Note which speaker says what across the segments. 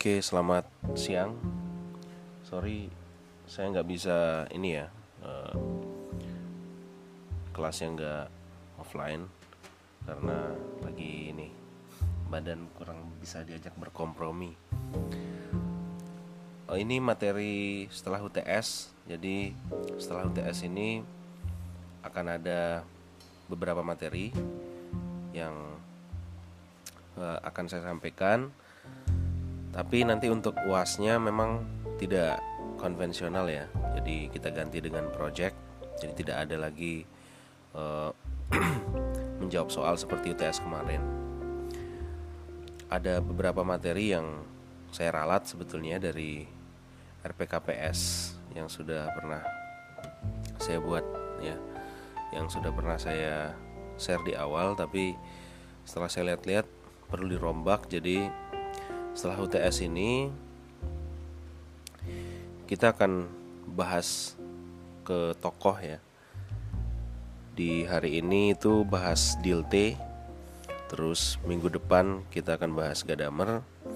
Speaker 1: Oke, selamat siang. Sorry, saya nggak bisa ini ya, eh, kelasnya nggak offline karena lagi ini badan kurang bisa diajak berkompromi. Ini materi setelah UTS. Jadi setelah UTS ini akan ada beberapa materi yang akan saya sampaikan. Tapi nanti untuk UASnya memang tidak konvensional ya. Jadi kita ganti dengan project. Jadi tidak ada lagi eh, menjawab soal seperti UTS kemarin. Ada beberapa materi yang saya ralat sebetulnya dari RPKPS yang sudah pernah saya buat ya, yang sudah pernah saya share di awal, tapi setelah saya lihat-lihat perlu dirombak. Jadi setelah UTS ini kita akan bahas ke tokoh ya. Di hari ini itu bahas Dilte. Terus minggu depan kita akan bahas Gadamer.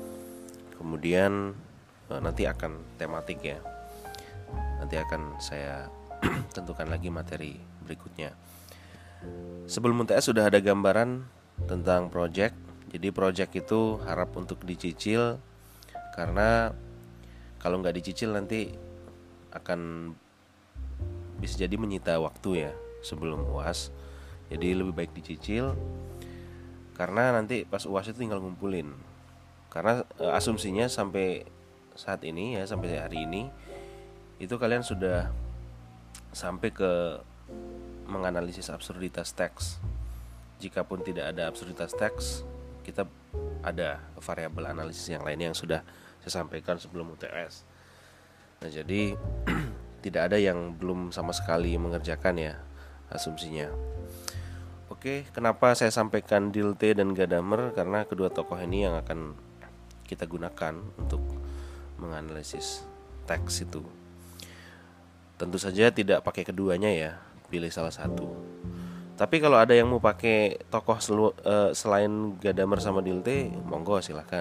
Speaker 1: Kemudian nanti akan tematik ya. Nanti akan saya tentukan lagi materi berikutnya. Sebelum UTS sudah ada gambaran tentang project. Jadi project itu harap untuk dicicil, karena kalau nggak dicicil nanti akan bisa jadi menyita waktu ya sebelum UAS. Jadi lebih baik dicicil, karena nanti pas UAS itu tinggal ngumpulin. Karena asumsinya sampai saat ini ya, sampai hari ini itu kalian sudah sampai ke menganalisis absurditas teks. Jikapun tidak ada absurditas teks, kita ada variabel analisis yang lainnya yang sudah saya sampaikan sebelum UTS. Nah, jadi tidak ada yang belum sama sekali mengerjakan ya asumsinya. Oke, kenapa saya sampaikan Dilte dan Gadamer? Karena kedua tokoh ini yang akan kita gunakan untuk menganalisis teks itu. Tentu saja tidak pakai keduanya ya, pilih salah satu. Tapi kalau ada yang mau pakai tokoh selain Gadamer sama Dilte, monggo silahkan.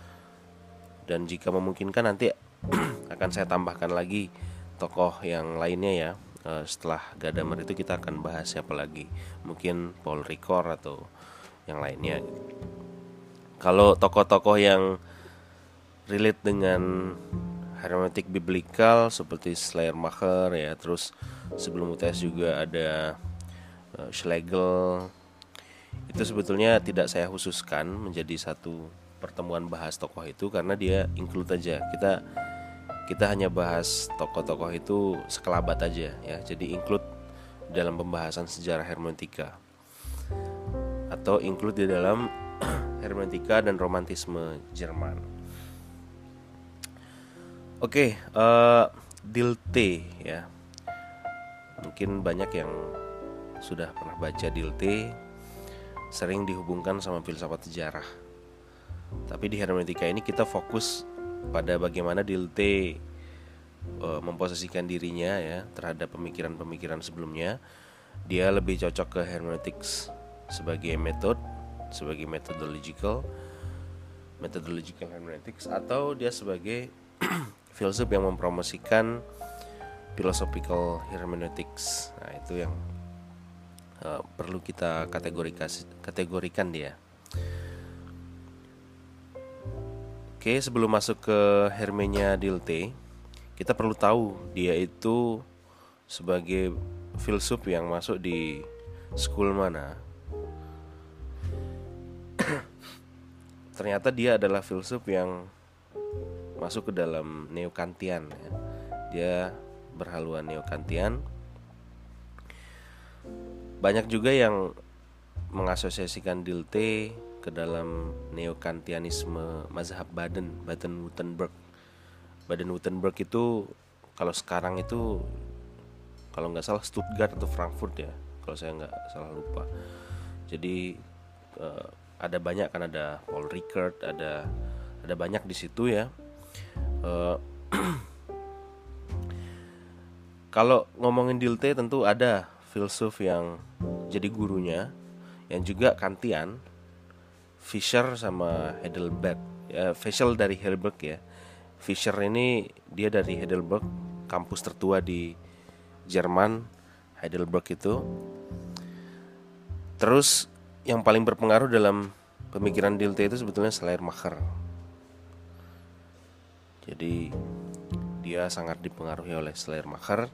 Speaker 1: Dan jika memungkinkan nanti akan saya tambahkan lagi tokoh yang lainnya ya. Setelah Gadamer itu kita akan bahas siapa lagi. Mungkin Paul Ricoeur atau yang lainnya. Kalau tokoh-tokoh yang relate dengan hermeneutik biblikal seperti Schleiermacher ya. Terus sebelum UTS juga ada Schlegel. Itu sebetulnya tidak saya khususkan menjadi satu pertemuan bahas tokoh itu, karena dia include aja. Kita hanya bahas tokoh-tokoh itu sekelabat aja ya. Jadi include dalam pembahasan sejarah hermeneutika, atau include di dalam hermeneutika dan romantisme Jerman. Oke, Dilte ya. Mungkin banyak yang sudah pernah baca Dilte, sering dihubungkan sama filsafat sejarah. Tapi di hermeneutika ini kita fokus pada bagaimana Dilte memposisikan dirinya ya terhadap pemikiran-pemikiran sebelumnya. Dia lebih cocok ke hermeneutics sebagai methodological hermeneutics, atau dia sebagai filsuf yang mempromosikan philosophical hermeneutics. Nah, itu yang perlu kita kategorikan dia. Oke, sebelum masuk ke hermenya Dilte, kita perlu tahu dia itu sebagai filsuf yang masuk di school mana. Ternyata dia adalah filsuf yang masuk ke dalam Neo-Kantian ya. Dia berhaluan Neo-Kantian. Banyak juga yang mengasosiasikan Dilte ke dalam Neo-Kantianisme mazhab Baden-Württemberg. Baden-Württemberg itu kalau sekarang itu kalau nggak salah Stuttgart atau Frankfurt ya, kalau saya nggak salah lupa. Jadi ada banyak kan, ada Paul Ricoeur, ada banyak di situ ya. Kalau ngomongin Dilte tentu ada filsuf yang jadi gurunya yang juga Kantian, Fischer sama Heidelberg Fischl dari Heidelberg ya. Fischer ini dia dari Heidelberg, kampus tertua di Jerman, Heidelberg itu. Terus yang paling berpengaruh dalam pemikiran Dilthey itu sebetulnya Schleiermacher. Jadi dia sangat dipengaruhi oleh Schleiermacher.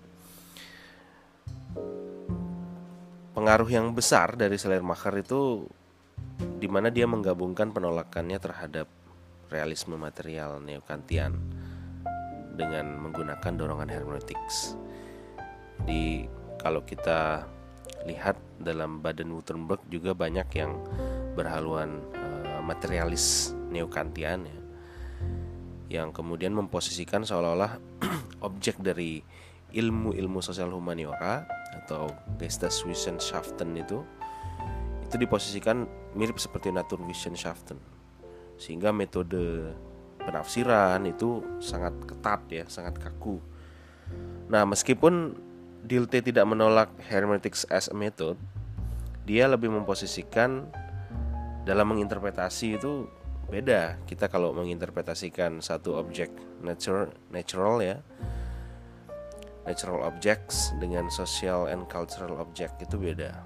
Speaker 1: Pengaruh yang besar dari Schleiermacher itu di mana dia menggabungkan penolakannya terhadap realisme material neo-Kantian dengan menggunakan dorongan hermeneutics. Di kalau kita lihat dalam Baden-Württemberg juga banyak yang berhaluan materialis neo-Kantian ya, yang kemudian memposisikan seolah-olah objek dari ilmu sosial humaniora atau Geisteswissenschaften itu diposisikan mirip seperti Naturwissenschaften, sehingga metode penafsiran itu sangat ketat ya, sangat kaku. Nah, meskipun Dilthey tidak menolak hermeneutics as a method, dia lebih memposisikan dalam menginterpretasi itu beda. Kita kalau menginterpretasikan satu objek natural ya, natural objects dengan social and cultural object itu beda.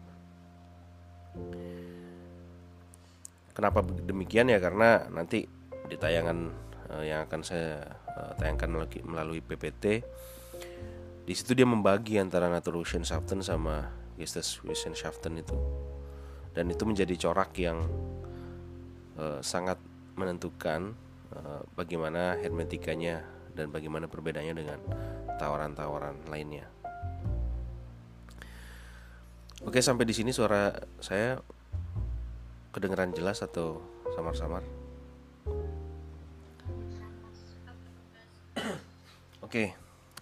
Speaker 1: Kenapa demikian ya? Karena nanti di tayangan yang akan saya tayangkan melalui PPT, di situ dia membagi antara Naturwissenschaften sama Geisteswissenschaften itu, dan itu menjadi corak yang sangat menentukan bagaimana hermetikanya dan bagaimana perbedaannya dengan tawaran-tawaran lainnya. Oke, sampai di sini suara saya kedengeran jelas atau samar-samar? Oke,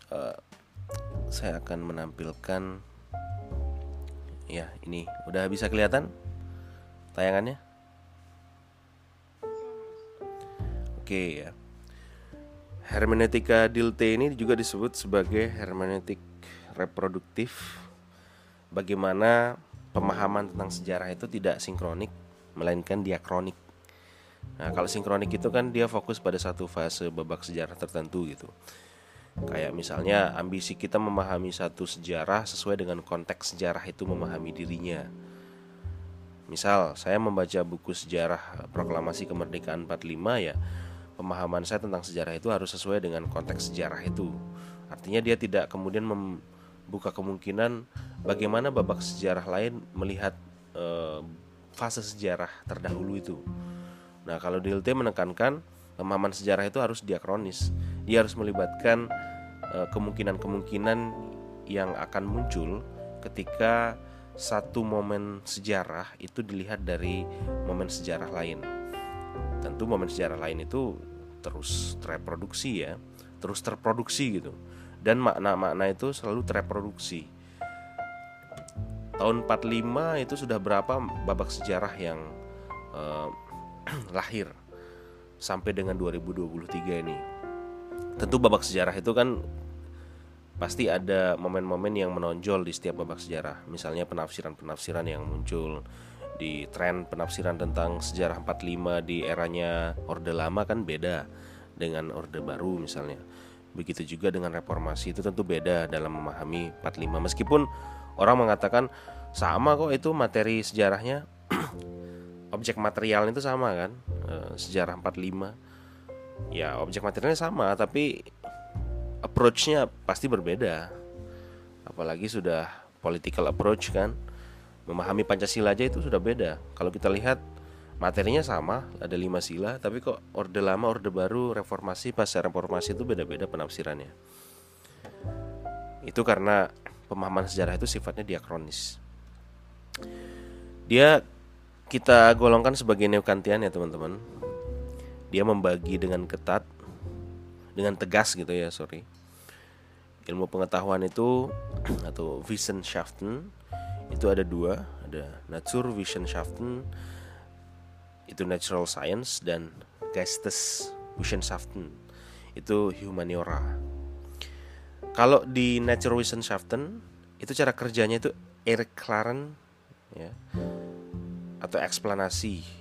Speaker 1: saya akan menampilkan. Ya, ini udah bisa kelihatan tayangannya? Oke ya. Hermeneutika Dilthey ini juga disebut sebagai hermeneutik reproduktif. Bagaimana pemahaman tentang sejarah itu tidak sinkronik, melainkan diakronik. Nah, kalau sinkronik itu kan dia fokus pada satu fase babak sejarah tertentu gitu. Kayak misalnya ambisi kita memahami satu sejarah sesuai dengan konteks sejarah itu memahami dirinya. Misal saya membaca buku sejarah Proklamasi Kemerdekaan 45 ya, pemahaman saya tentang sejarah itu harus sesuai dengan konteks sejarah itu. Artinya dia tidak kemudian membuka kemungkinan bagaimana babak sejarah lain melihat fase sejarah terdahulu itu. Nah, kalau Dilthey menekankan pemahaman sejarah itu harus diakronis. Dia harus melibatkan kemungkinan-kemungkinan yang akan muncul ketika satu momen sejarah itu dilihat dari momen sejarah lain. Tentu momen sejarah lain itu terus tereproduksi ya, terus terproduksi gitu. Dan makna-makna itu selalu tereproduksi. Tahun 45 itu sudah berapa babak sejarah yang lahir sampai dengan 2023 ini. Tentu babak sejarah itu kan pasti ada momen-momen yang menonjol di setiap babak sejarah. Misalnya penafsiran-penafsiran yang muncul di tren penafsiran tentang sejarah 45 di eranya Orde Lama kan beda dengan Orde Baru misalnya. Begitu juga dengan reformasi, itu tentu beda dalam memahami 45. Meskipun orang mengatakan sama kok itu materi sejarahnya, objek materialnya itu sama kan, sejarah 45. Ya objek materialnya sama, tapi approach-nya pasti berbeda. Apalagi sudah political approach kan. Memahami Pancasila aja itu sudah beda. Kalau kita lihat materinya sama, ada 5 sila, tapi kok Orde Lama, Orde Baru, Reformasi, pasca Reformasi itu beda-beda penafsirannya. Itu karena pemahaman sejarah itu sifatnya diakronis. Dia kita golongkan sebagai neo-Kantian ya teman-teman. Dia membagi dengan ketat, dengan tegas gitu ya, ilmu pengetahuan itu atau Wissenschaften itu ada dua, ada Naturwissenschaften itu natural science, dan Geisteswissenschaften itu humaniora. Kalau di Naturwissenschaften itu cara kerjanya itu Erklären ya, atau eksplanasi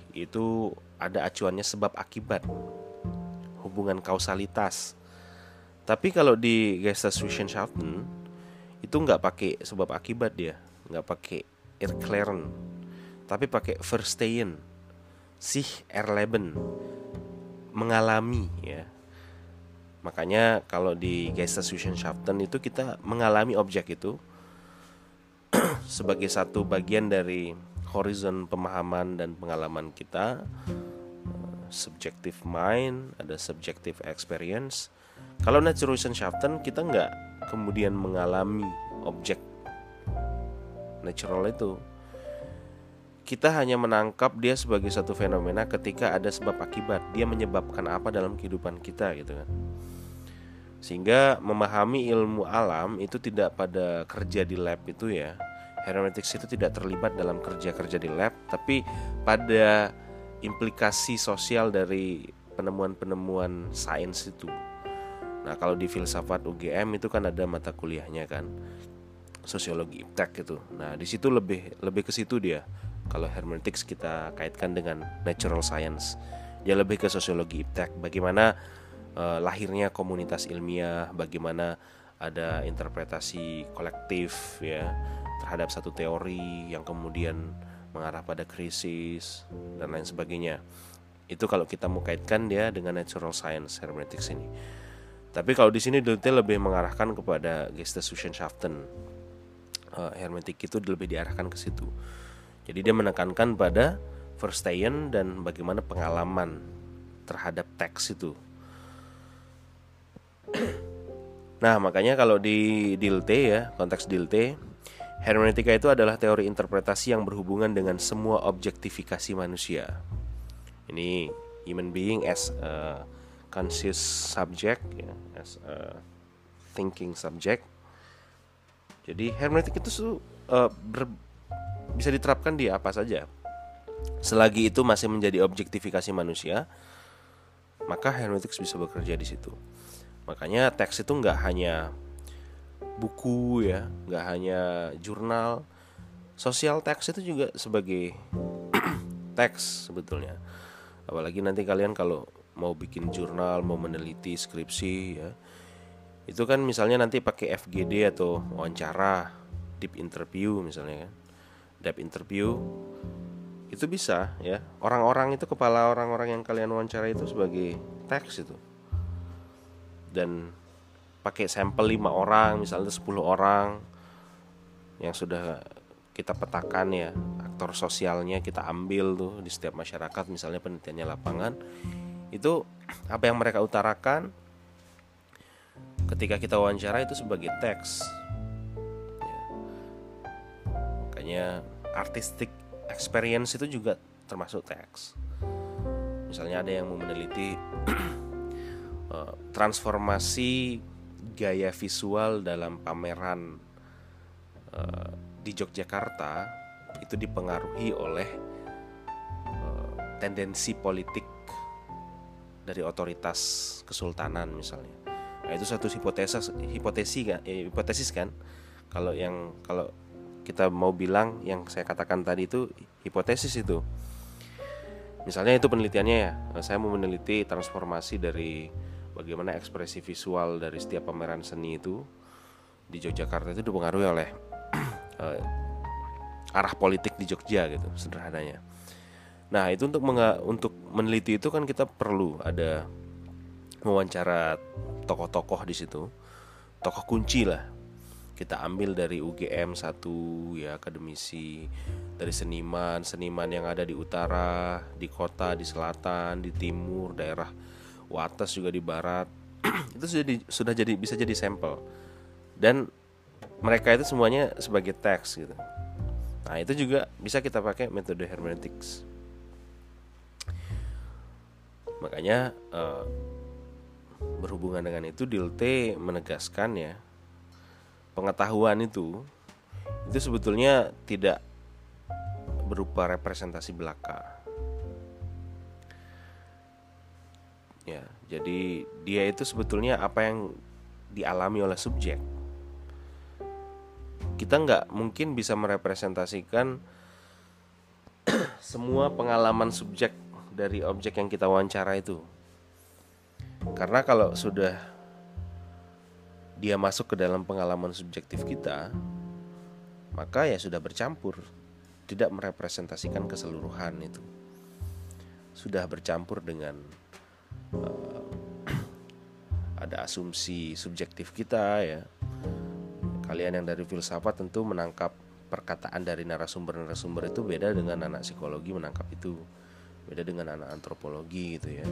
Speaker 1: itu ada acuannya sebab akibat, hubungan kausalitas. Tapi kalau di Geisteswissenschaften itu nggak pakai sebab akibat, dia nggak pakai erklären, tapi pakai verstehen, sich erleben, mengalami ya. Makanya kalau di Geisteswissenschaften itu kita mengalami objek itu sebagai satu bagian dari horizon pemahaman dan pengalaman kita. Subjective mind, ada subjective experience. Kalau Naturwissenschaften kita nggak kemudian mengalami objek natural itu, kita hanya menangkap dia sebagai satu fenomena ketika ada sebab akibat, dia menyebabkan apa dalam kehidupan kita gitu kan. Sehingga memahami ilmu alam itu tidak pada kerja di lab itu ya. Hermeneutics itu tidak terlibat dalam kerja-kerja di lab, tapi pada implikasi sosial dari penemuan-penemuan sains itu. Nah, kalau di filsafat UGM itu kan ada mata kuliahnya kan, sosiologi iptek itu. Nah, di situ lebih ke situ dia. Kalau hermeneutics kita kaitkan dengan natural science, dia lebih ke sosiologi iptek. Bagaimana lahirnya komunitas ilmiah, bagaimana ada interpretasi kolektif ya terhadap satu teori yang kemudian mengarah pada krisis dan lain sebagainya. Itu kalau kita mau kaitkan dia dengan natural science hermeneutics ini. Tapi kalau di sini detail lebih mengarahkan kepada Geisteswissenschaften. Hermeneutik itu lebih diarahkan ke situ. Jadi dia menekankan pada verstehen dan bagaimana pengalaman terhadap teks itu. Nah, makanya kalau di Dilthey ya, konteks Dilthey, hermeneutika itu adalah teori interpretasi yang berhubungan dengan semua objektifikasi manusia. Ini human being as a conscious subject ya, as a thinking subject. Jadi hermeneutik itu bisa diterapkan di apa saja. Selagi itu masih menjadi objektifikasi manusia, maka hermeneutik bisa bekerja di situ. Makanya teks itu nggak hanya buku ya, nggak hanya jurnal. Sosial teks itu juga sebagai teks sebetulnya. Apalagi nanti kalian kalau mau bikin jurnal, mau meneliti skripsi ya, itu kan misalnya nanti pakai FGD atau wawancara, deep interview misalnya kan, depth interview itu bisa ya. Orang-orang itu, kepala orang-orang yang kalian wawancara itu sebagai teks itu. Dan pakai sampel 5 orang misalnya 10 orang yang sudah kita petakan ya, aktor sosialnya kita ambil tuh di setiap masyarakat, misalnya penelitiannya lapangan, itu apa yang mereka utarakan ketika kita wawancara itu sebagai teks ya. Makanya artistic experience itu juga termasuk teks. Misalnya ada yang mau meneliti transformasi gaya visual dalam pameran di Yogyakarta itu dipengaruhi oleh tendensi politik dari otoritas kesultanan misalnya. Nah, itu satu hipotesis kan. Kalau kita mau bilang yang saya katakan tadi itu hipotesis itu. Misalnya itu penelitiannya ya, saya mau meneliti transformasi dari bagaimana ekspresi visual dari setiap pameran seni itu di Yogyakarta itu dipengaruhi oleh arah politik di Jogja gitu sederhananya. Nah, itu untuk meneliti itu kan kita perlu ada mewawancara tokoh-tokoh di situ, tokoh kunci lah. Kita ambil dari UGM 1 ya, akademisi, dari seniman yang ada di utara, di kota, di selatan, di timur, daerah Wates juga di barat. Itu sudah jadi bisa jadi sampel. Dan mereka itu semuanya sebagai teks gitu. Nah, itu juga bisa kita pakai metode hermeneutics. Makanya berhubungan dengan itu Dilthey menegaskan ya, pengetahuan itu sebetulnya tidak berupa representasi belaka. Ya, jadi dia itu sebetulnya apa yang dialami oleh subjek. Kita nggak mungkin bisa merepresentasikan semua pengalaman subjek dari objek yang kita wawancara itu. Karena kalau sudah dia masuk ke dalam pengalaman subjektif kita, maka ya sudah bercampur, tidak merepresentasikan keseluruhan itu. Sudah bercampur dengan ada asumsi subjektif kita ya. Kalian yang dari filsafat tentu menangkap perkataan dari narasumber-narasumber itu beda dengan anak psikologi menangkap itu, beda dengan anak antropologi gitu ya.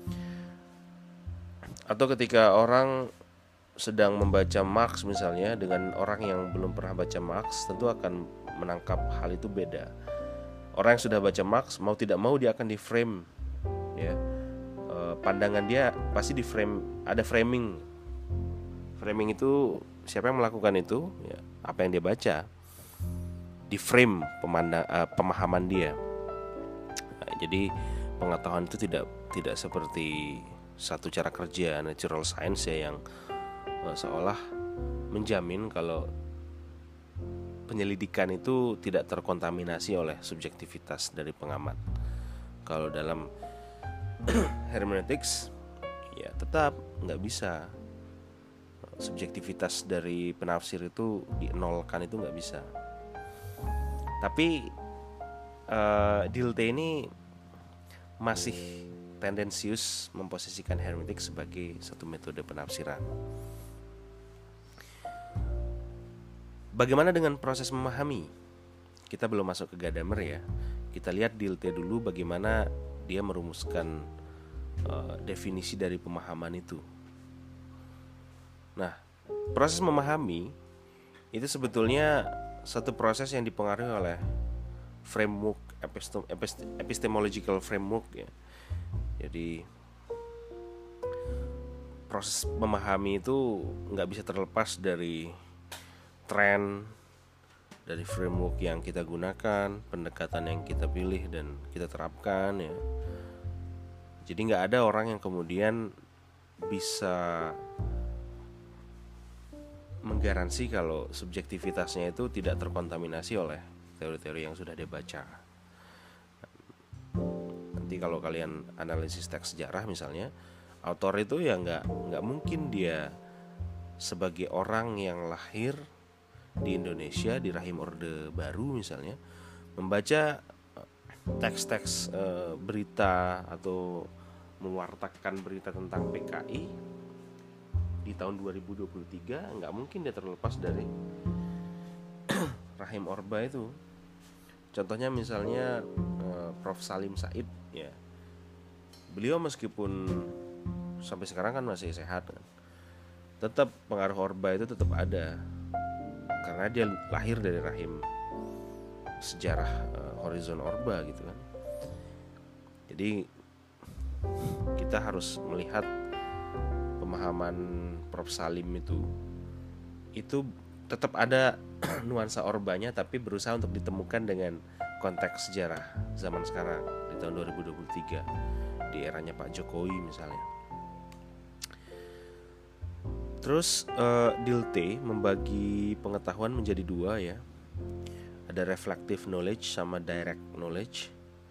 Speaker 1: Atau ketika orang sedang membaca Marx misalnya dengan orang yang belum pernah baca Marx, tentu akan menangkap hal itu beda. Orang yang sudah baca Marx mau tidak mau dia akan di frame ya. Pandangan dia pasti di frame, ada framing. Framing itu siapa yang melakukan itu ya, apa yang dia baca di frame pemahaman dia. Nah, jadi pengetahuan itu tidak seperti satu cara kerja natural science ya, yang seolah menjamin kalau penyelidikan itu tidak terkontaminasi oleh subjektivitas dari pengamat. Kalau dalam hermeneutics ya tetap nggak bisa, subjektivitas dari penafsir itu dinolkan, itu nggak bisa. Tapi Dilthey ini masih tendensius memposisikan hermeneutik sebagai satu metode penafsiran. Bagaimana dengan proses memahami? Kita belum masuk ke Gadamer ya. Kita lihat Dilthey dulu bagaimana dia merumuskan definisi dari pemahaman itu. Nah, proses memahami itu sebetulnya satu proses yang dipengaruhi oleh framework epistemological framework ya. Jadi proses memahami itu nggak bisa terlepas dari tren, dari framework yang kita gunakan, pendekatan yang kita pilih dan kita terapkan ya. Jadi nggak ada orang yang kemudian bisa menggaransi kalau subjektivitasnya itu tidak terkontaminasi oleh teori-teori yang sudah dia baca. Nanti kalau kalian analisis teks sejarah misalnya, autor itu ya nggak mungkin dia sebagai orang yang lahir di Indonesia di rahim Orde Baru misalnya membaca teks-teks berita atau mewartakan berita tentang PKI di tahun 2023, nggak mungkin dia terlepas dari rahim Orba itu. Contohnya misalnya Prof. Salim Said ya, beliau meskipun sampai sekarang kan masih sehat kan, tetap pengaruh Orba itu tetap ada karena dia lahir dari rahim sejarah horizon Orba gitu kan. Jadi kita harus melihat pemahaman Prof. Salim itu tetap ada nuansa Orbanya, tapi berusaha untuk ditemukan dengan konteks sejarah zaman sekarang di tahun 2023 di eranya Pak Jokowi misalnya. Terus Dilthey membagi pengetahuan menjadi dua ya. Ada reflective knowledge sama direct knowledge,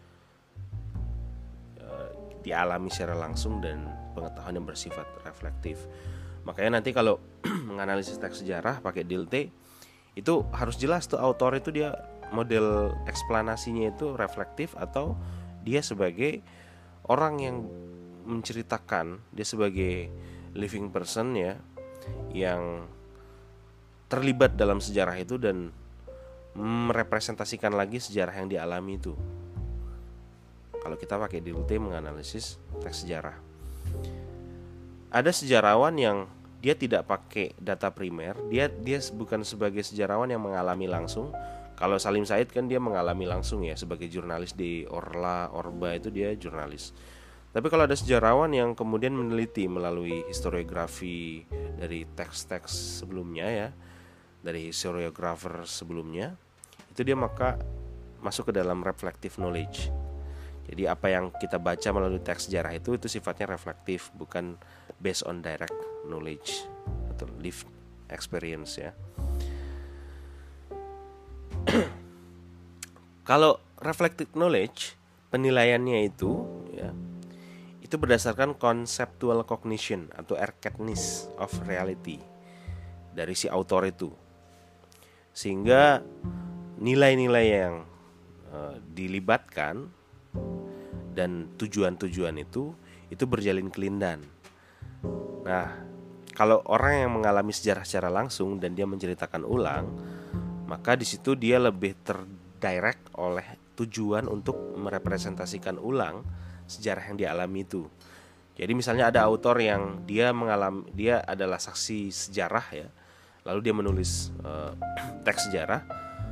Speaker 1: dialami secara langsung, dan pengetahuan yang bersifat reflektif. Makanya nanti kalau menganalisis teks sejarah pakai Dilthey itu harus jelas tuh autor itu dia model eksplanasinya itu reflektif atau dia sebagai orang yang menceritakan, dia sebagai living person ya, yang terlibat dalam sejarah itu dan merepresentasikan lagi sejarah yang dialami itu. Kalau kita pakai Dilthey menganalisis teks sejarah, ada sejarawan yang dia tidak pakai data primer, dia bukan sebagai sejarawan yang mengalami langsung. Kalau Salim Said kan dia mengalami langsung ya, sebagai jurnalis di Orba itu dia jurnalis. Tapi kalau ada sejarawan yang kemudian meneliti melalui historiografi dari teks-teks sebelumnya ya, dari historiographer sebelumnya, itu dia maka masuk ke dalam reflective knowledge. Jadi apa yang kita baca melalui teks sejarah itu sifatnya reflektif, bukan based on direct knowledge atau lived experience ya. Kalau reflective knowledge, penilaiannya itu ya, itu berdasarkan conceptual cognition atau arcadness of reality dari si author itu. Sehingga nilai-nilai yang dilibatkan dan tujuan-tujuan itu berjalin kelindan. Nah, kalau orang yang mengalami sejarah secara langsung dan dia menceritakan ulang, maka di situ dia lebih terdirect oleh tujuan untuk merepresentasikan ulang sejarah yang dialami itu. Jadi misalnya ada autor yang dia adalah saksi sejarah ya, lalu dia menulis teks sejarah,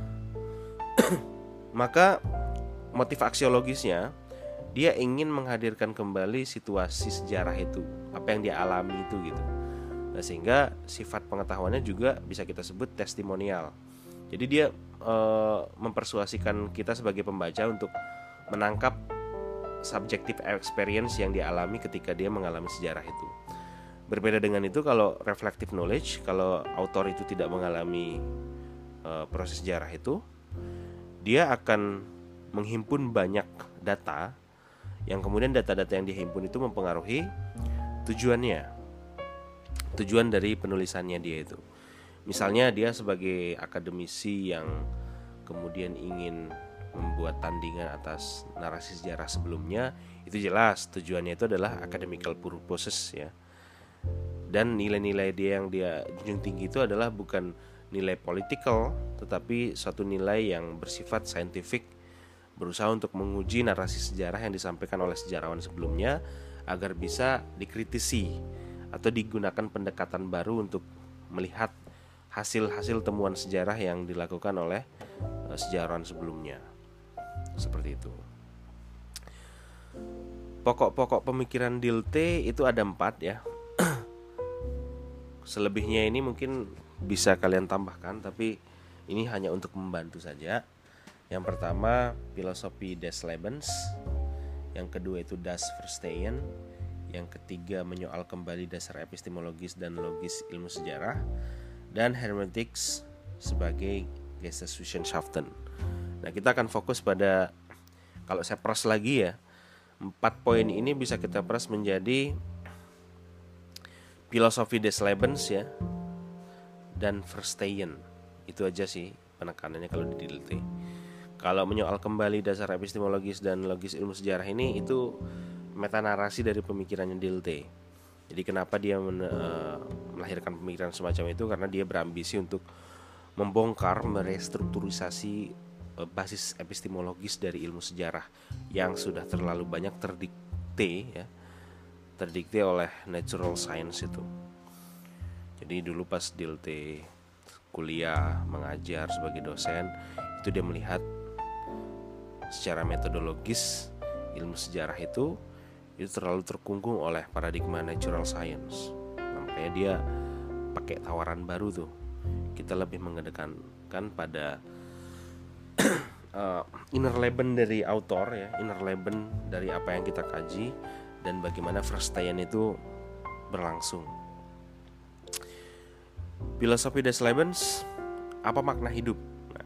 Speaker 1: maka motif aksiologisnya dia ingin menghadirkan kembali situasi sejarah itu, apa yang dia alami itu gitu. Nah, sehingga sifat pengetahuannya juga bisa kita sebut testimonial. Jadi dia mempersuasikan kita sebagai pembaca untuk menangkap subjective experience yang dialami ketika dia mengalami sejarah itu. Berbeda dengan itu kalau reflective knowledge, kalau author itu tidak mengalami proses sejarah itu, dia akan menghimpun banyak data yang kemudian data-data yang dihimpun itu mempengaruhi tujuan dari penulisannya dia itu. Misalnya dia sebagai akademisi yang kemudian ingin membuat tandingan atas narasi sejarah sebelumnya, itu jelas tujuannya itu adalah academical purposes ya. Dan nilai-nilai yang dia junjung tinggi itu adalah bukan nilai political, tetapi suatu nilai yang bersifat scientific, berusaha untuk menguji narasi sejarah yang disampaikan oleh sejarawan sebelumnya agar bisa dikritisi atau digunakan pendekatan baru untuk melihat hasil-hasil temuan sejarah yang dilakukan oleh sejarawan sebelumnya. Seperti itu. Pokok-pokok pemikiran Dilthey itu ada 4 ya. Selebihnya ini mungkin bisa kalian tambahkan, tapi ini hanya untuk membantu saja. Yang pertama filosofi des Lebens, yang kedua itu das Verstehen, yang ketiga menyoal kembali dasar epistemologis dan logis ilmu sejarah, dan hermeneutics sebagai Geisteswissenschaften. Nah, kita akan fokus pada, kalau saya peras lagi ya, 4 poin ini bisa kita peras menjadi filosofi des Lebens ya, dan Verstehen. Itu aja sih penekanannya kalau di Dilthey. Kalau menyoal kembali dasar epistemologis dan logis ilmu sejarah ini, itu metanarasi dari pemikirannya Dilthey. Jadi kenapa dia melahirkan pemikiran semacam itu? Karena dia berambisi untuk membongkar, merestrukturisasi basis epistemologis dari ilmu sejarah yang sudah terlalu banyak terdikte oleh natural science itu. Jadi dulu pas Dilthey kuliah mengajar sebagai dosen, itu dia melihat secara metodologis ilmu sejarah itu terlalu terkungkung oleh paradigma natural science. Makanya dia pakai tawaran baru tuh. Kita lebih mengedepankan pada inner Leben dari author ya, inner Leben dari apa yang kita kaji, dan bagaimana Verstehen itu berlangsung. Filosofi des Lebens, apa makna hidup? Nah,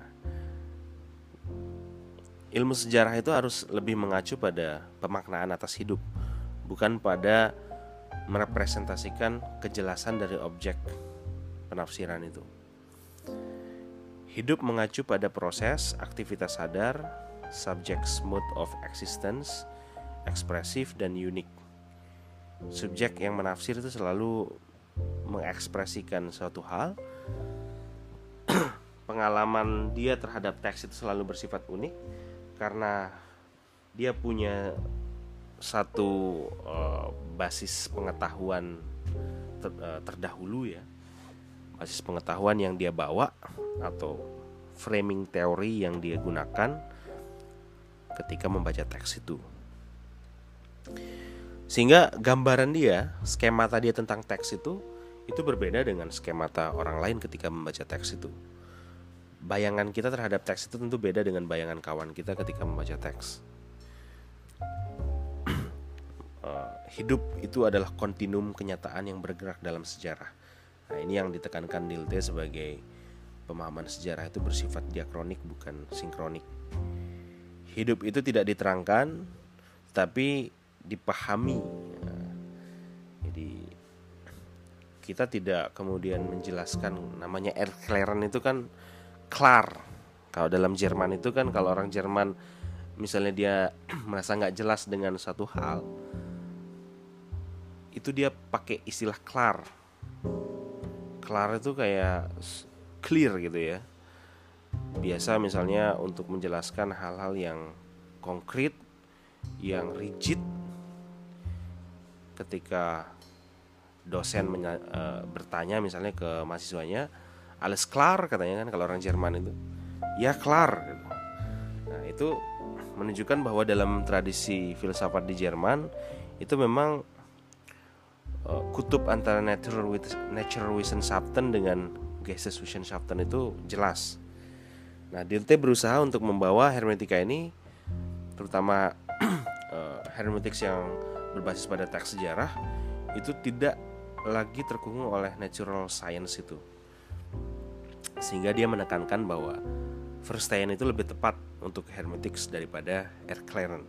Speaker 1: ilmu sejarah itu harus lebih mengacu pada pemaknaan atas hidup, bukan pada merepresentasikan kejelasan dari objek penafsiran itu. Hidup mengacu pada proses, aktivitas sadar, subject's mode of existence, ekspresif dan unik. Subjek yang menafsir itu selalu mengekspresikan suatu hal. Pengalaman dia terhadap teks itu selalu bersifat unik karena dia punya satu basis pengetahuan terdahulu ya, basis pengetahuan yang dia bawa atau framing teori yang dia gunakan ketika membaca teks itu. Sehingga gambaran dia, skemata dia tentang teks itu berbeda dengan skemata orang lain ketika membaca teks itu. Bayangan kita terhadap teks itu tentu beda dengan bayangan kawan kita ketika membaca teks. Hidup itu adalah kontinum kenyataan yang bergerak dalam sejarah. Nah, ini yang ditekankan Dilthey sebagai pemahaman sejarah itu bersifat diakronik bukan sinkronik. hidup itu tidak diterangkan, tapi dipahami. Nah, jadi kita tidak kemudian menjelaskan, namanya erklären itu kan klar. Kalau dalam Jerman itu kan, kalau orang Jerman misalnya dia merasa nggak jelas dengan satu hal, itu dia pakai istilah klar. Klar itu kayak clear gitu ya. Biasa misalnya untuk menjelaskan hal-hal yang konkret, yang rigid, ketika dosen bertanya misalnya ke mahasiswanya, alles klar katanya kan, kalau orang Jerman itu ya klar gitu. Nah itu menunjukkan bahwa dalam tradisi filsafat di Jerman itu memang kutub antara Naturwissenschaften dengan Geisteswissenschaften itu jelas. Nah Dilthey berusaha untuk membawa hermeneutika ini, terutama hermeneutics yang berbasis pada teks sejarah, itu tidak lagi terkungkung oleh natural science itu, sehingga dia menekankan bahwa Verstehen itu lebih tepat untuk hermeneutics daripada erklären.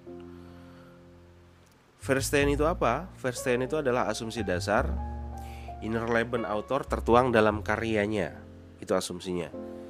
Speaker 1: Verstehen itu apa? Verstehen itu adalah asumsi dasar inner Leben author tertuang dalam karyanya. Itu asumsinya.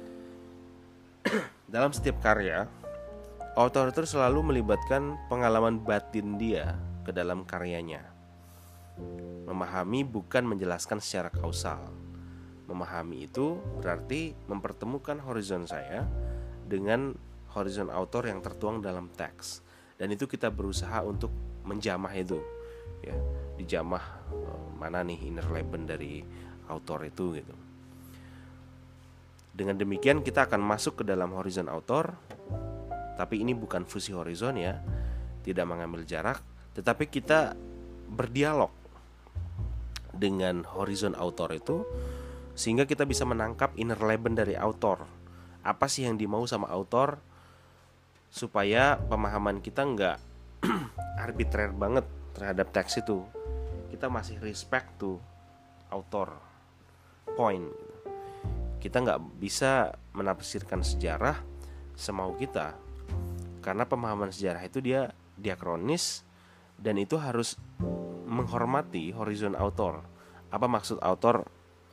Speaker 1: Dalam setiap karya, author itu selalu melibatkan pengalaman batin dia ke dalam karyanya. Memahami bukan menjelaskan secara kausal. Memahami itu berarti mempertemukan horizon saya dengan horizon author yang tertuang dalam teks. Dan itu kita berusaha untuk menjamah itu ya, dijamah mana nih inner Leben dari author itu gitu. Dengan demikian kita akan masuk ke dalam horizon author, tapi ini bukan fusi horizon ya, tidak mengambil jarak, tetapi kita berdialog dengan horizon author itu, sehingga kita bisa menangkap inner Leben dari author. Apa sih yang dimau sama author, supaya pemahaman kita nggak arbitrary banget terhadap teks itu. Kita masih respect to author point. Kita nggak bisa menafsirkan sejarah semau kita, karena pemahaman sejarah itu dia diakronis, dan itu harus menghormati horizon author. Apa maksud author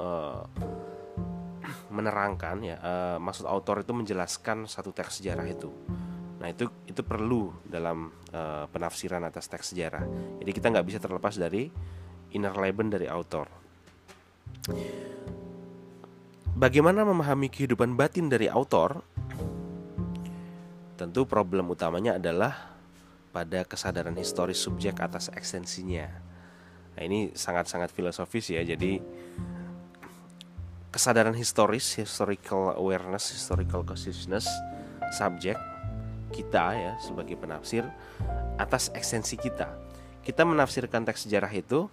Speaker 1: menerangkan ya? Maksud author itu menjelaskan satu teks sejarah itu. Nah itu perlu dalam penafsiran atas teks sejarah. Jadi kita nggak bisa terlepas dari inner Leben dari author. Bagaimana memahami kehidupan batin dari author? Tentu problem utamanya adalah pada kesadaran historis subjek atas ekstensinya. Nah ini sangat-sangat filosofis ya. Jadi kesadaran historis, historical awareness, historical consciousness subjek kita ya sebagai penafsir atas ekstensi kita. Kita menafsirkan teks sejarah itu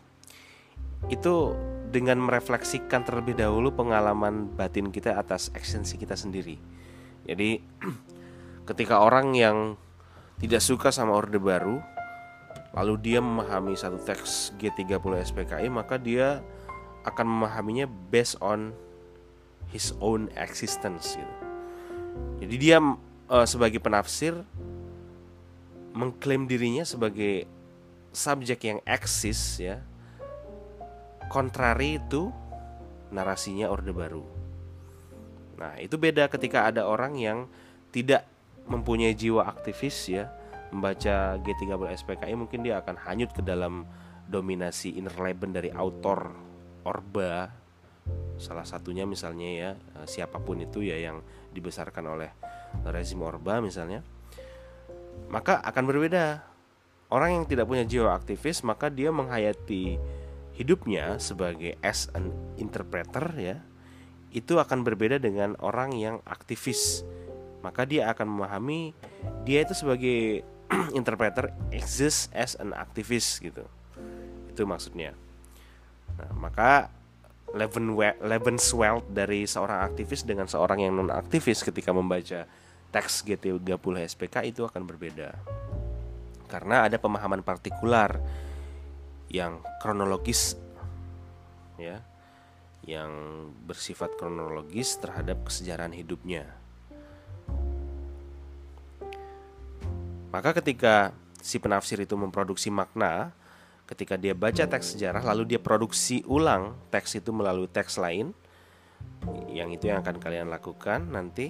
Speaker 1: dengan merefleksikan terlebih dahulu pengalaman batin kita atas ekstensi kita sendiri. Jadi ketika orang yang tidak suka sama Orde Baru, lalu dia memahami satu teks G30 SPKI, maka dia akan memahaminya based on his own existence gitu. Jadi dia sebagai penafsir mengklaim dirinya sebagai subjek yang eksis ya, kontrari itu narasinya Orde Baru. Nah itu beda ketika ada orang yang tidak mempunyai jiwa aktivis ya, membaca G30 SPKI, mungkin dia akan hanyut ke dalam dominasi inner Leben dari author Orba, salah satunya misalnya ya, siapapun itu ya yang dibesarkan oleh rezim Orba misalnya. Maka akan berbeda. Orang yang tidak punya jiwa aktivis, maka dia menghayati hidupnya sebagai as an interpreter ya, itu akan berbeda dengan orang yang aktivis. Maka dia akan memahami dia itu sebagai interpreter exists as an activist gitu. Itu maksudnya. Nah, maka Lebenswelt dari seorang aktivis dengan seorang yang non aktivis ketika membaca teks G30 SPK itu akan berbeda. Karena ada pemahaman partikular yang kronologis ya, yang bersifat kronologis terhadap kesejarahan hidupnya. Maka ketika si penafsir itu memproduksi makna, ketika dia baca teks sejarah lalu dia produksi ulang teks itu melalui teks lain, yang itu yang akan kalian lakukan nanti,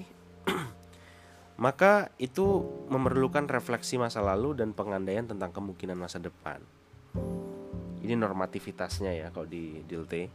Speaker 1: maka itu memerlukan refleksi masa lalu dan pengandaian tentang kemungkinan masa depan. Ini normativitasnya ya kalau di DILT.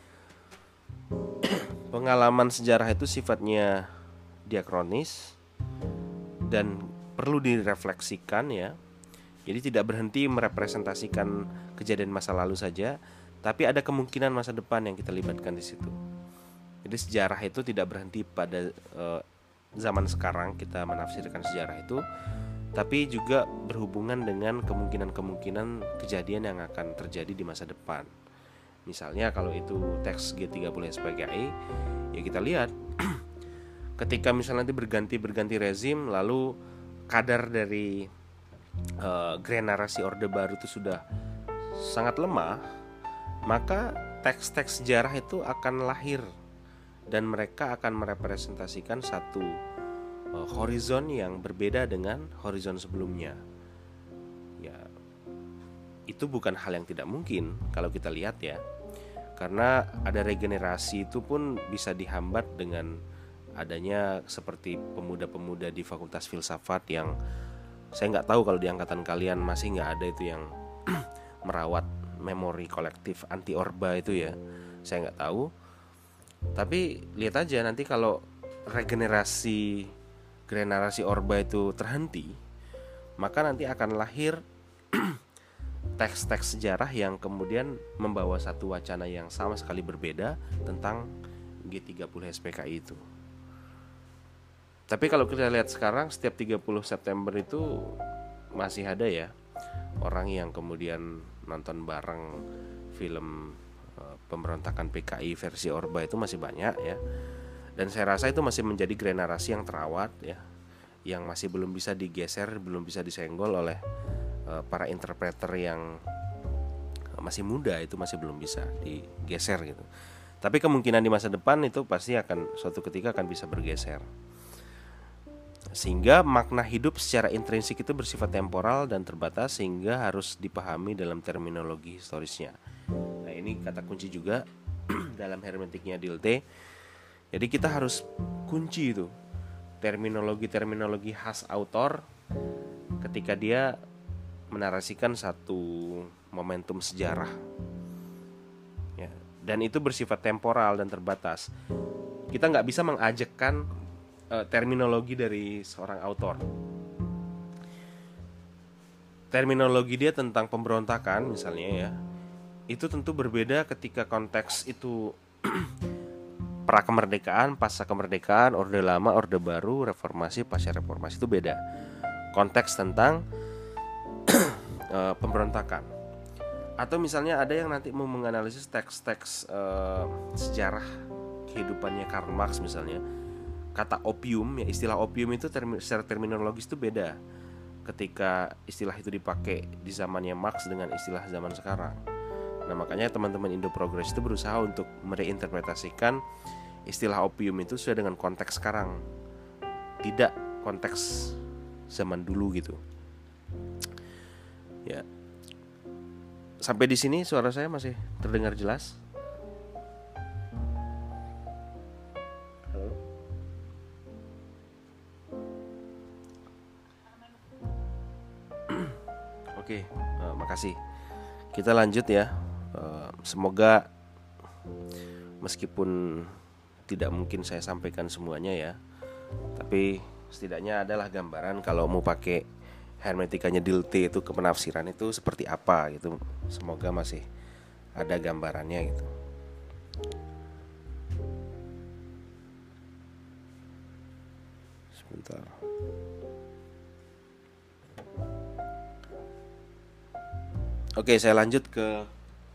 Speaker 1: Pengalaman sejarah itu sifatnya diakronis dan perlu direfleksikan ya. Jadi tidak berhenti merepresentasikan kejadian masa lalu saja, tapi ada kemungkinan masa depan yang kita libatkan di situ. Jadi sejarah itu tidak berhenti pada zaman sekarang kita menafsirkan sejarah itu, tapi juga berhubungan dengan kemungkinan-kemungkinan kejadian yang akan terjadi di masa depan. Misalnya kalau itu teks G30 SPKI, ya kita lihat ketika misalnya nanti berganti rezim, lalu kadar dari grand narasi Orde Baru itu sudah sangat lemah, maka teks-teks sejarah itu akan lahir dan mereka akan merepresentasikan satu horizon yang berbeda dengan horizon sebelumnya. Ya, itu bukan hal yang tidak mungkin kalau kita lihat ya. Karena ada regenerasi itu pun bisa dihambat dengan adanya seperti pemuda-pemuda di Fakultas Filsafat yang saya nggak tahu kalau di angkatan kalian masih nggak ada itu yang merawat memori kolektif anti Orba itu ya. Saya nggak tahu. Tapi lihat aja nanti kalau generasi Orba itu terhenti, maka nanti akan lahir teks-teks sejarah yang kemudian membawa satu wacana yang sama sekali berbeda tentang G30 SPKI itu. Tapi kalau kita lihat sekarang, setiap 30 September itu masih ada ya orang yang kemudian nonton bareng film pemberontakan PKI versi Orba itu masih banyak ya. Dan saya rasa itu masih menjadi generasi yang terawat ya, yang masih belum bisa digeser, belum bisa disenggol oleh para interpreter yang masih muda, itu masih belum bisa digeser gitu. Tapi kemungkinan di masa depan itu pasti akan suatu ketika akan bisa bergeser. Sehingga makna hidup secara intrinsik itu bersifat temporal dan terbatas, sehingga harus dipahami dalam terminologi historisnya. Nah, ini kata kunci juga dalam hermeneutiknya DILT. Jadi kita harus kunci itu terminologi khas autor ketika dia menarasikan satu momentum sejarah ya, dan itu bersifat temporal dan terbatas. Kita nggak bisa mengajakkan terminologi dari seorang autor. Terminologi dia tentang pemberontakan misalnya ya, itu tentu berbeda ketika konteks itu pra kemerdekaan, pasca kemerdekaan, Orde Lama, Orde Baru, reformasi, pasca reformasi, itu beda. Konteks tentang pemberontakan. Atau misalnya ada yang nanti mau menganalisis teks-teks sejarah kehidupannya Karl Marx misalnya. Kata opium ya, istilah opium itu secara terminologis itu beda ketika istilah itu dipakai di zamannya Marx dengan istilah zaman sekarang. Nah, makanya teman-teman Indo Progress itu berusaha untuk mereinterpretasikan istilah opium itu sesuai dengan konteks sekarang, tidak konteks zaman dulu gitu. Ya. Sampai di sini suara saya masih terdengar jelas? Halo? Oke, makasih. Kita lanjut ya. Semoga meskipun tidak mungkin saya sampaikan semuanya ya, tapi setidaknya adalah gambaran kalau mau pakai hermetikanya DILT itu ke penafsiran itu seperti apa gitu. Semoga masih ada gambarannya gitu. Sebentar. Oke, saya lanjut ke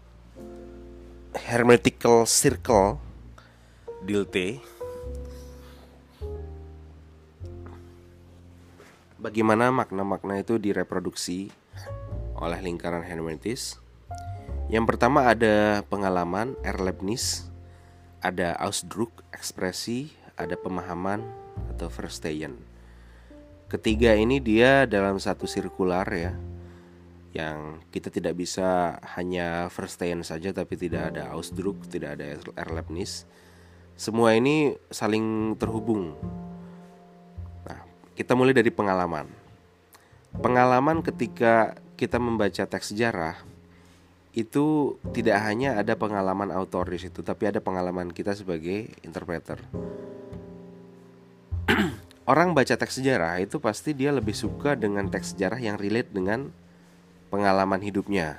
Speaker 1: hermetical circle DILT. Bagaimana makna-makna itu direproduksi oleh lingkaran hermetis? Yang pertama ada pengalaman, Erlebnis, ada Ausdruck, ekspresi, ada pemahaman atau Verstehen. Ketiga ini dia dalam satu sirkular ya, yang kita tidak bisa hanya Verstehen saja tapi tidak ada Ausdruck, tidak ada Erlebnis. Semua ini saling terhubung. Nah, kita mulai dari pengalaman. Pengalaman ketika kita membaca teks sejarah itu tidak hanya ada pengalaman autor di situ, tapi ada pengalaman kita sebagai interpreter. Orang baca teks sejarah itu pasti dia lebih suka dengan teks sejarah yang relate dengan pengalaman hidupnya.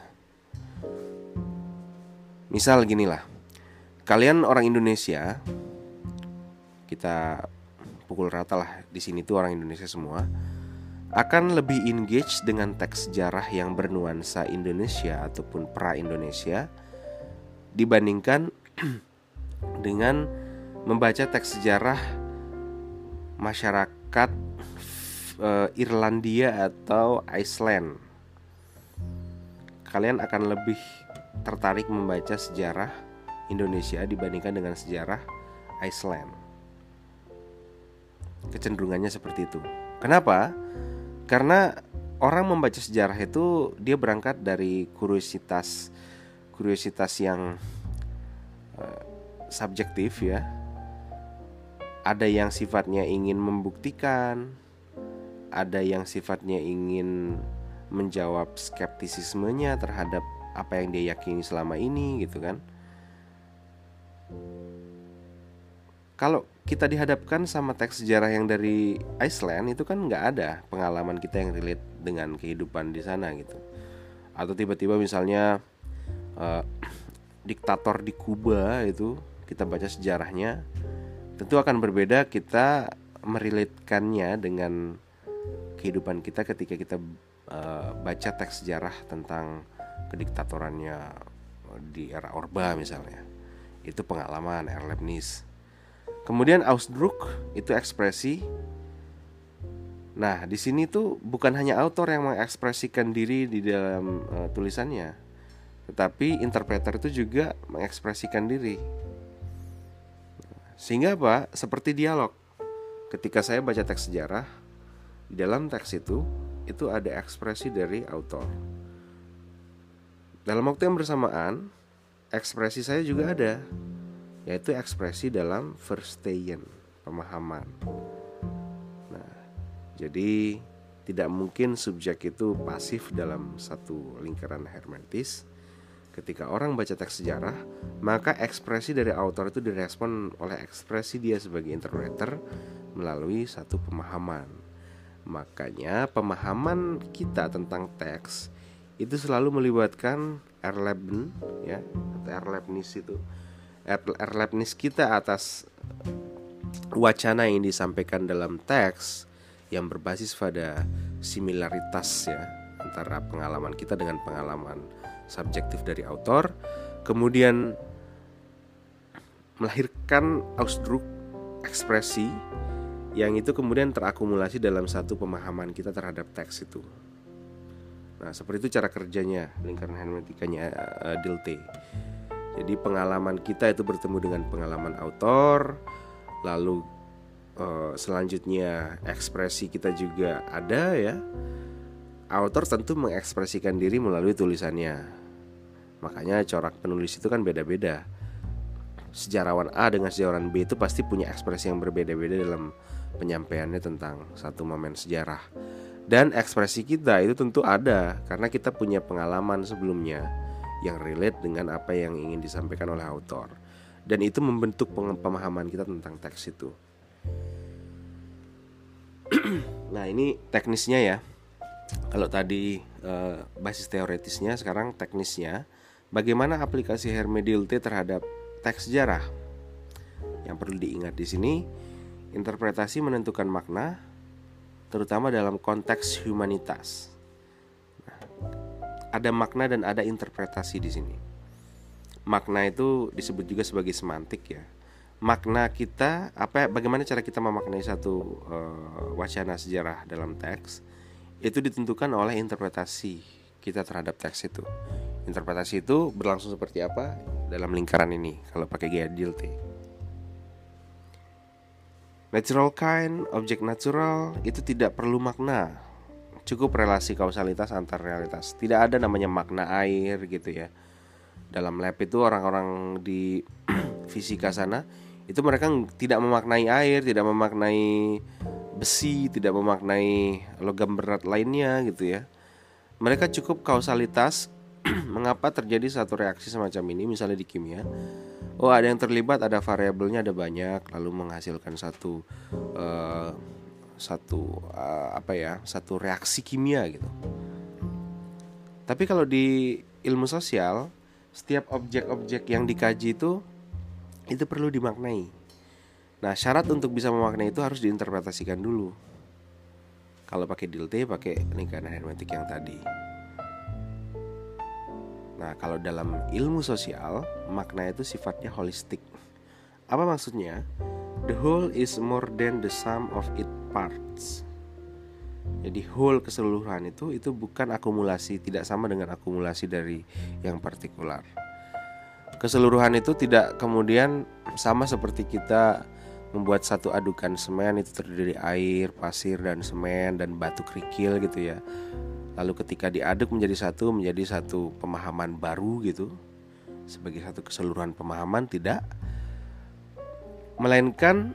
Speaker 1: Misal ginilah, kalian orang Indonesia, kita pukul rata lah di sini tuh orang Indonesia semua, akan lebih engage dengan teks sejarah yang bernuansa Indonesia ataupun pra-Indonesia dibandingkan dengan membaca teks sejarah masyarakat Irlandia atau Iceland. Kalian akan lebih tertarik membaca sejarah Indonesia dibandingkan dengan sejarah Iceland. Kecenderungannya seperti itu. Kenapa? Karena orang membaca sejarah itu dia berangkat dari kuriositas yang subjektif ya. Ada yang sifatnya ingin membuktikan, ada yang sifatnya ingin menjawab skeptisismenya terhadap apa yang dia yakini selama ini gitu kan. Kalau kita dihadapkan sama teks sejarah yang dari Iceland, itu kan nggak ada pengalaman kita yang relate dengan kehidupan di sana gitu. Atau tiba-tiba misalnya diktator di Kuba itu kita baca sejarahnya, tentu akan berbeda kita merelatekannya dengan kehidupan kita ketika kita baca teks sejarah tentang kediktatorannya di era Orba misalnya. Itu pengalaman Erlebnis. Kemudian Ausdruck itu ekspresi. Nah, di sini tuh bukan hanya autor yang mengekspresikan diri di dalam tulisannya, tetapi interpreter itu juga mengekspresikan diri. Sehingga apa? Seperti dialog. Ketika saya baca teks sejarah, di dalam teks itu ada ekspresi dari autor. Dalam waktu yang bersamaan, ekspresi saya juga ada, yaitu ekspresi dalam Verstehen, pemahaman. Nah, jadi tidak mungkin subjek itu pasif dalam satu lingkaran hermeneutis. Ketika orang baca teks sejarah, maka ekspresi dari autor itu direspon oleh ekspresi dia sebagai interpreter melalui satu pemahaman. Makanya pemahaman kita tentang teks itu selalu melibatkan Erleben ya, atau Erlebnis itu. Erlebnis kita atas wacana yang disampaikan dalam teks yang berbasis pada similaritas ya antara pengalaman kita dengan pengalaman subjektif dari autor, kemudian melahirkan Ausdruck, ekspresi yang itu kemudian terakumulasi dalam satu pemahaman kita terhadap teks itu. Nah, seperti itu cara kerjanya lingkaran hermeneutikanya Dilthey. Jadi pengalaman kita itu bertemu dengan pengalaman autor, lalu selanjutnya ekspresi kita juga ada ya. Autor tentu mengekspresikan diri melalui tulisannya. Makanya corak penulis itu kan beda-beda. Sejarawan A dengan sejarawan B itu pasti punya ekspresi yang berbeda-beda dalam penyampaiannya tentang satu momen sejarah. Dan ekspresi kita itu tentu ada karena kita punya pengalaman sebelumnya yang relate dengan apa yang ingin disampaikan oleh autor. Dan itu membentuk pemahaman kita tentang teks itu. Nah, ini teknisnya ya. Kalau tadi basis teoretisnya, sekarang teknisnya. Bagaimana aplikasi Hermé Dilthey terhadap teks sejarah? Yang perlu diingat di sini, interpretasi menentukan makna, terutama dalam konteks humanitas. Nah, ada makna dan ada interpretasi di sini. Makna itu disebut juga sebagai semantik ya. Makna kita, bagaimana cara kita memaknai satu wacana sejarah dalam teks, itu ditentukan oleh interpretasi kita terhadap teks itu. Interpretasi itu berlangsung seperti apa dalam lingkaran ini kalau pakai gaya Dilthey. Natural kind, objek natural itu tidak perlu makna, cukup relasi kausalitas antar realitas. Tidak ada namanya makna air gitu ya. Dalam lab itu orang-orang di fisika sana itu mereka tidak memaknai air, tidak memaknai besi, tidak memaknai logam berat lainnya gitu ya. Mereka cukup kausalitas. Mengapa terjadi satu reaksi semacam ini, misalnya di kimia. Oh, ada yang terlibat, ada variabelnya, ada banyak, lalu menghasilkan satu satu reaksi kimia gitu. Tapi kalau di ilmu sosial, setiap objek-objek yang dikaji itu perlu dimaknai. Nah, syarat untuk bisa memaknai itu harus diinterpretasikan dulu. Kalau pakai Dilthey, pakai lingkaran hermetik yang tadi. Nah, kalau dalam ilmu sosial, makna itu sifatnya holistik. Apa maksudnya? The whole is more than the sum of its parts. Jadi whole, keseluruhan itu bukan akumulasi, tidak sama dengan akumulasi dari yang partikular. Keseluruhan itu tidak kemudian sama seperti kita membuat satu adukan semen itu terdiri dari air, pasir, dan semen, dan batu kerikil gitu ya. Lalu ketika diaduk menjadi satu pemahaman baru gitu, sebagai satu keseluruhan pemahaman, tidak. Melainkan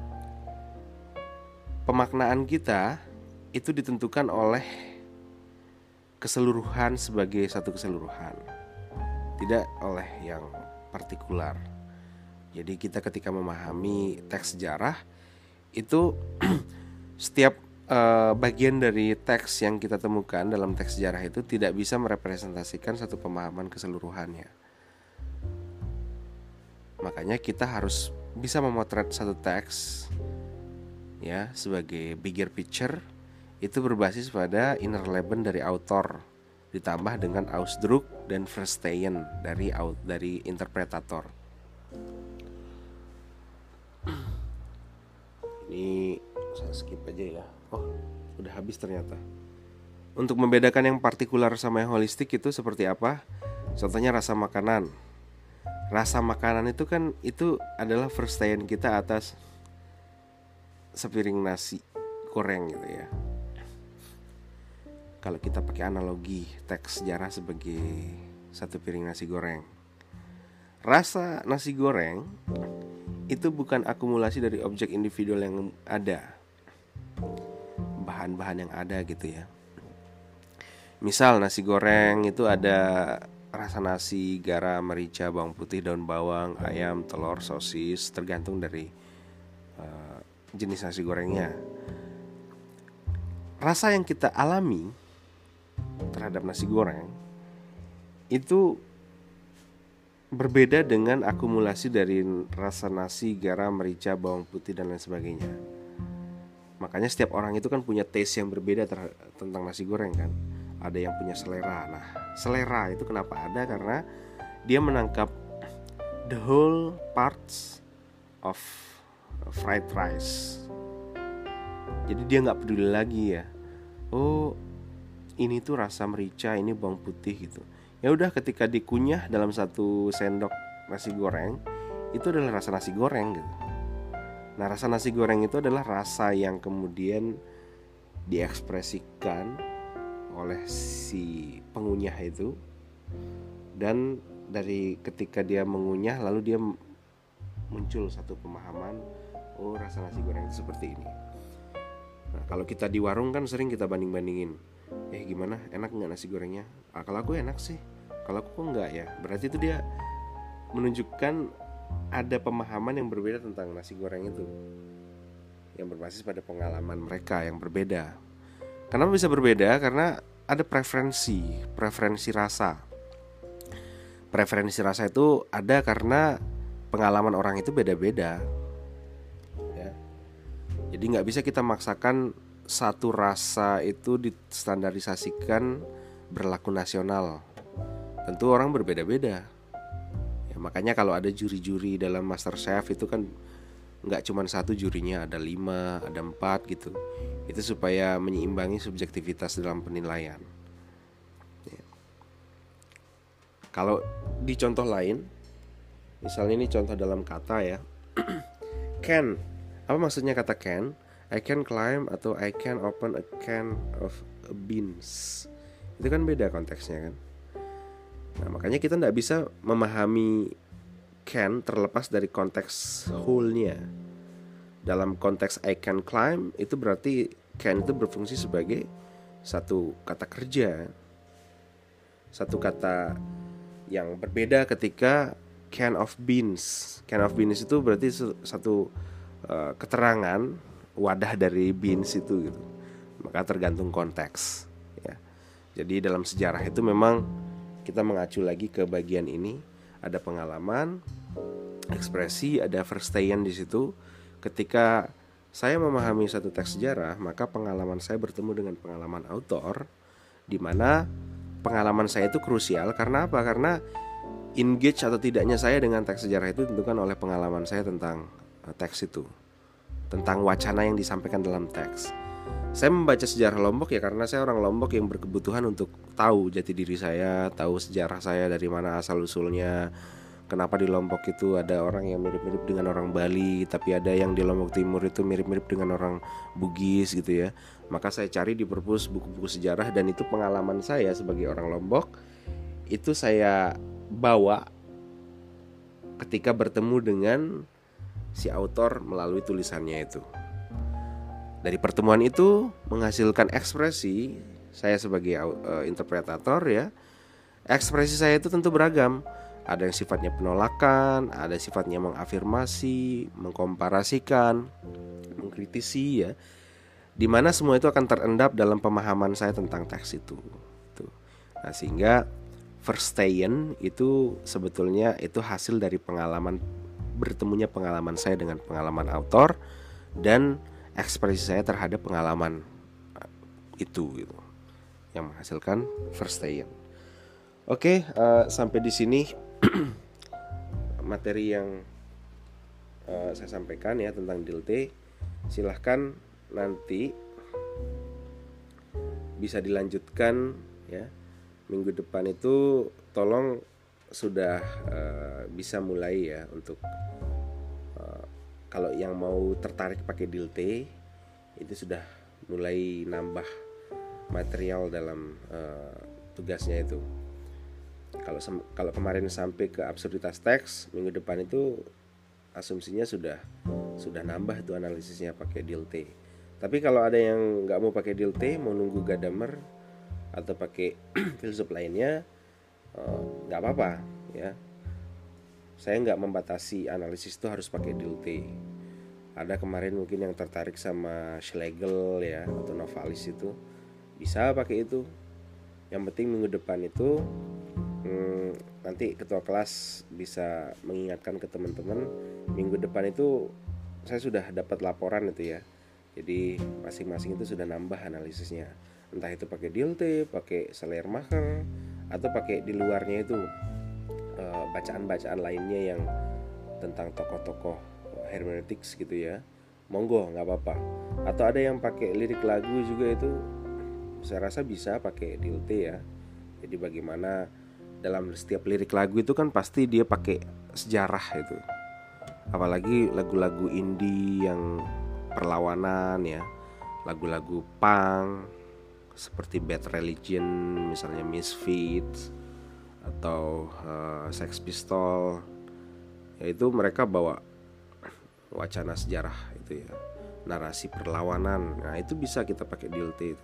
Speaker 1: pemaknaan kita itu ditentukan oleh keseluruhan sebagai satu keseluruhan, tidak oleh yang partikular. Jadi kita ketika memahami teks sejarah itu setiap bagian dari teks yang kita temukan dalam teks sejarah itu tidak bisa merepresentasikan satu pemahaman keseluruhannya. Makanya kita harus bisa memotret satu teks ya sebagai bigger picture, itu berbasis pada inner Leben dari author ditambah dengan Ausdruck dan Verstehen dari interpretator. Ini saya skip aja ya. Oh, udah habis ternyata. Untuk membedakan yang partikular sama yang holistik itu seperti apa? Contohnya rasa makanan. Rasa makanan itu kan adalah Verstehen kita atas sepiring nasi goreng gitu ya. Kalau kita pakai analogi teks sejarah sebagai satu piring nasi goreng, rasa nasi goreng itu bukan akumulasi dari objek individual yang ada, bahan-bahan yang ada gitu ya. Misal nasi goreng itu ada rasa nasi, garam, merica, bawang putih, daun bawang, ayam, telur, sosis, tergantung dari jenis nasi gorengnya. Rasa yang kita alami terhadap nasi goreng itu berbeda dengan akumulasi dari rasa nasi, garam, merica, bawang putih, dan lain sebagainya. Makanya setiap orang itu kan punya taste yang berbeda tentang nasi goreng kan. Ada yang punya selera. Nah, selera itu kenapa ada? Karena dia menangkap the whole parts of fried rice. Jadi dia gak peduli lagi ya, oh ini tuh rasa merica, ini bawang putih gitu. Ya udah, ketika dikunyah dalam satu sendok nasi goreng, itu adalah rasa nasi goreng gitu. Nah, rasa nasi goreng itu adalah rasa yang kemudian diekspresikan oleh si pengunyah itu. Dan dari ketika dia mengunyah, lalu dia muncul satu pemahaman, oh rasa nasi goreng itu seperti ini. Nah, kalau kita di warung kan sering kita banding-bandingin, gimana, enak nggak nasi gorengnya? Kalau aku enak sih, kalau aku kok enggak ya. Berarti itu dia menunjukkan ada pemahaman yang berbeda tentang nasi goreng itu, yang berbasis pada pengalaman mereka yang berbeda. Kenapa bisa berbeda? Karena ada preferensi rasa. Preferensi rasa itu ada karena pengalaman orang itu beda-beda ya. Jadi gak bisa kita maksakan satu rasa itu distandarisasikan berlaku nasional. Tentu orang berbeda-beda ya. Makanya kalau ada juri-juri dalam MasterChef itu kan gak cuma satu jurinya, ada 5, ada 4 gitu. Itu supaya menyeimbangi subjektivitas dalam penilaian ya. Kalau di contoh lain, misalnya ini contoh dalam kata ya, can Apa maksudnya kata can? I can climb atau I can open a can of beans. Itu kan beda konteksnya kan. Nah makanya kita nggak bisa memahami can terlepas dari konteks whole-nya. Dalam konteks I can climb itu berarti can itu berfungsi sebagai satu kata kerja, satu kata yang berbeda ketika can of beans. Can of beans itu berarti satu keterangan wadah dari beans itu gitu. Maka tergantung konteks ya. Jadi dalam sejarah itu memang kita mengacu lagi ke bagian ini, ada pengalaman, ekspresi, ada verstehen di situ. Ketika saya memahami satu teks sejarah, maka pengalaman saya bertemu dengan pengalaman autor, di mana pengalaman saya itu krusial. Karena apa? Karena engage atau tidaknya saya dengan teks sejarah itu ditentukan oleh pengalaman saya tentang teks itu, tentang wacana yang disampaikan dalam teks. Saya membaca sejarah Lombok ya karena saya orang Lombok yang berkebutuhan untuk tahu jati diri saya, tahu sejarah saya dari mana asal usulnya. Kenapa di Lombok itu ada orang yang mirip-mirip dengan orang Bali, tapi ada yang di Lombok Timur itu mirip-mirip dengan orang Bugis gitu ya. Maka saya cari di perpus buku-buku sejarah, dan itu pengalaman saya sebagai orang Lombok. Itu saya bawa ketika bertemu dengan si autor melalui tulisannya itu. Dari pertemuan itu menghasilkan ekspresi saya sebagai interpretator ya. Ekspresi saya itu tentu beragam. Ada yang sifatnya penolakan, ada sifatnya mengafirmasi, mengkomparasikan, mengkritisi ya. Dimana semua itu akan terendap dalam pemahaman saya tentang teks itu. Nah sehingga verstehen itu sebetulnya itu hasil dari bertemunya pengalaman saya dengan pengalaman autor dan ekspresi saya terhadap pengalaman itu gitu, yang menghasilkan verstehen. Oke, sampai di sini materi yang saya sampaikan ya tentang DILT. Silahkan nanti bisa dilanjutkan ya. Minggu depan itu tolong sudah bisa mulai ya untuk kalau yang mau tertarik pakai DILT itu sudah mulai nambah material dalam tugasnya itu. Kalau kemarin sampai ke absurditas teks, minggu depan itu asumsinya sudah nambah tuh analisisnya pakai DILT. Tapi kalau ada yang nggak mau pakai DILT, mau nunggu Gadamer atau pakai filsuf lainnya, nggak apa-apa ya. Saya nggak membatasi analisis itu harus pakai DILT. Ada kemarin mungkin yang tertarik sama Schlegel ya atau Novalis itu, bisa pakai itu. Yang penting minggu depan itu nanti ketua kelas bisa mengingatkan ke teman-teman, minggu depan itu saya sudah dapat laporan itu ya. Jadi masing-masing itu sudah nambah analisisnya. Entah itu pakai DILT, pakai Schleiermacher, atau pakai di luarnya itu bacaan-bacaan lainnya yang tentang tokoh-tokoh hermeneutics gitu ya. Monggo, nggak apa-apa. Atau ada yang pakai lirik lagu juga, itu saya rasa bisa pakai DILT ya. Jadi bagaimana dalam setiap lirik lagu itu kan pasti dia pakai sejarah itu. Apalagi lagu-lagu indie yang perlawanan ya, lagu-lagu punk seperti Bad Religion misalnya, Misfits atau Sex Pistol ya, itu mereka bawa wacana sejarah itu ya, narasi perlawanan. Nah itu bisa kita pakai DILT itu.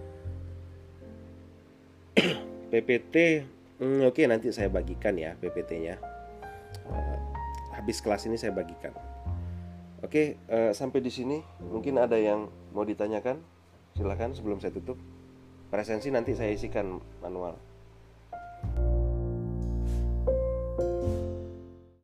Speaker 1: PPT oke, nanti saya bagikan ya PPT-nya. Habis kelas ini saya bagikan. Oke, sampai di sini. Mungkin ada yang mau ditanyakan? Silakan sebelum saya tutup. Presensi nanti saya isikan manual.